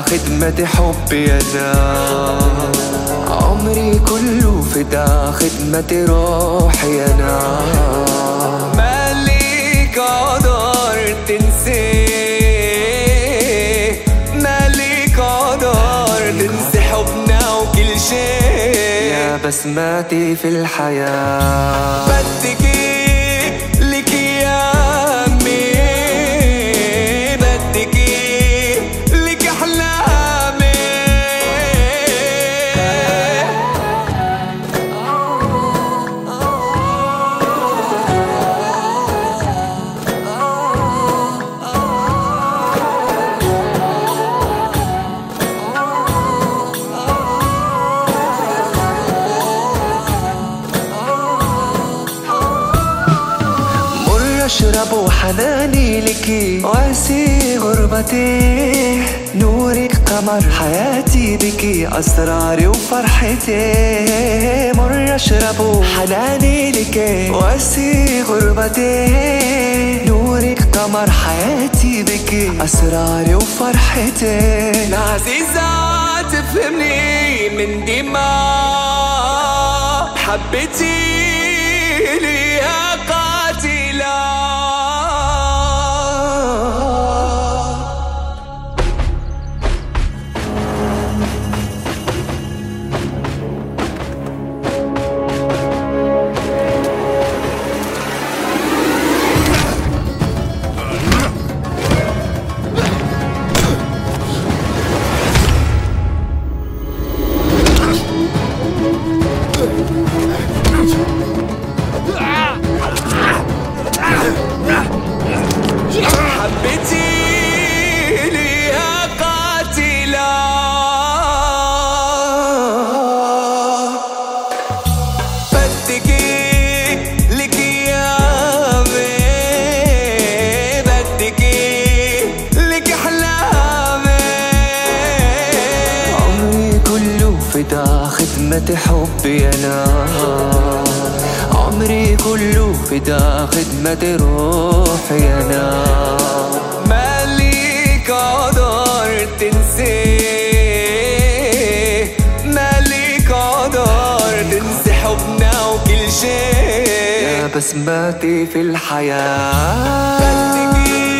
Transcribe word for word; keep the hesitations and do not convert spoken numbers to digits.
خدمة حبي أنا، عمري كله فدا خدمة روحي أنا. مالك قدر تنسي، مالك قدر تنسي حبنا وكل شيء يا بسماتي في الحياة. بدك لك يا أمي، بدك لك أحلامي. أشرب حناني لكي واسي غربتي، نورك قمر حياتي بكي أسراري وفرحتي. مر أشرب حناني لكي واسي غربتي، نورك قمر حياتي بكي أسراري وفرحتي. العزيزة تفهمني من دماء حبتي لي قاتلة. حبتي لي قاتلة، بدك لك يا أمي، بدك لك أحلامي. عمري كله فدا خدمة حبي أنا، عمري كله فدا خدمة روحي أنا. مالك قدر تنسي، مالك قدر تنسي حبنا وكل شيء يا بسماتي في الحياة.